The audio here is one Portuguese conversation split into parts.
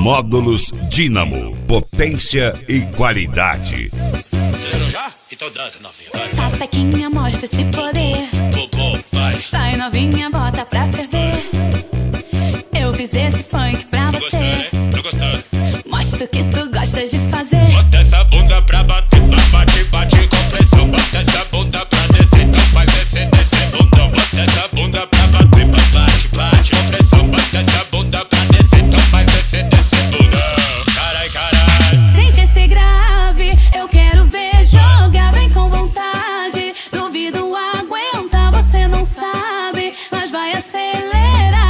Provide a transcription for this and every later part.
Módulos Dínamo, potência e qualidade. Acelerou já? Então dança, novinha, vai. Sapequinha mostra esse poder. Vai. Vai, novinha, bota pra ferver. Eu fiz esse funk pra Tô você. gostando, hein? Tô gostando. Mostra o que tu gostas de fazer. Bota essa bunda pra bater, bate, bate com pressão. Bota essa bunda pra descer, então faz descer, descer, bundão. Bota essa bunda pra bater, bate, bate com pressão. Bota essa bunda pra descer, então faz descer, descer, bundão. Carai, carai. Sente esse grave, eu quero ver jogar bem com vontade. Duvido aguentar, você não sabe, mas vai acelerar.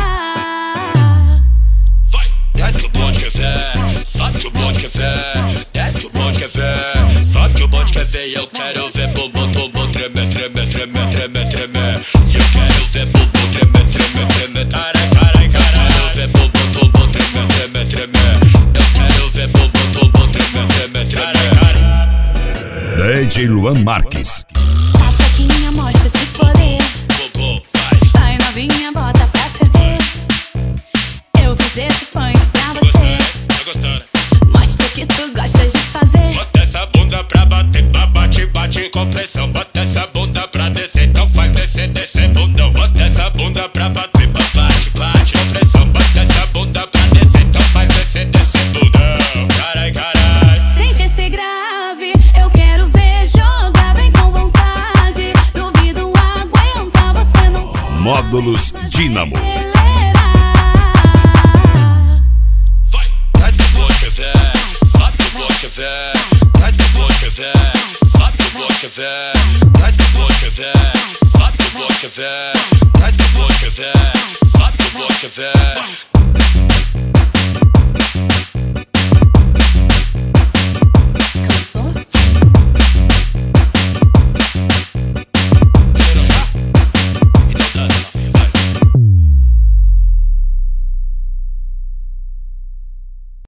Vai, desce que o bonde quer ver, sobe que o bonde quer ver. Desce que o bonde quer ver, sobe que o bonde quer ver. E eu quero ver bumbum, bumbum, tremer, tremer, tremer, tremer, tremer. E eu quero ver bumbum, tremer, tremer, tremer. Carai, carai, carai. Eu quero ver bumbum, bumbum, tremer, tremer, tremer. Eu quero ver bumbum, bumbum, tremer, tremer, tremer. DJ Luan Marques. Sapequinha mostra esse poder. Bumbum, vai. Vai, novinha, bota pra ferver. Eu fiz esse funk pra Tô você. gostando, tô gostando. Mostra o que tu gostas de fazer. Bota essa bunda pra bater, bate, bate com pressão. Bota essa bunda pra descer, então faz descer, descer, bundão. Bota essa bunda pra bater, bate, bate com pressão. Bota essa bunda pra descer, então faz descer, descer, bundão. Carai, carai. Sente esse grave, eu quero ver jogar bem com vontade. Duvido aguentar, você não sabe. Módulos Dínamo. Acelerar. Vai, desce que o bonde quer ver, sobe que o bonde quer ver. Desce que o bonde quer ver, sobe que o bonde quer ver. Desce que o bonde quer ver, sobe que o bonde quer ver. Desce que o bonde quer ver, sobe que o bonde quer ver.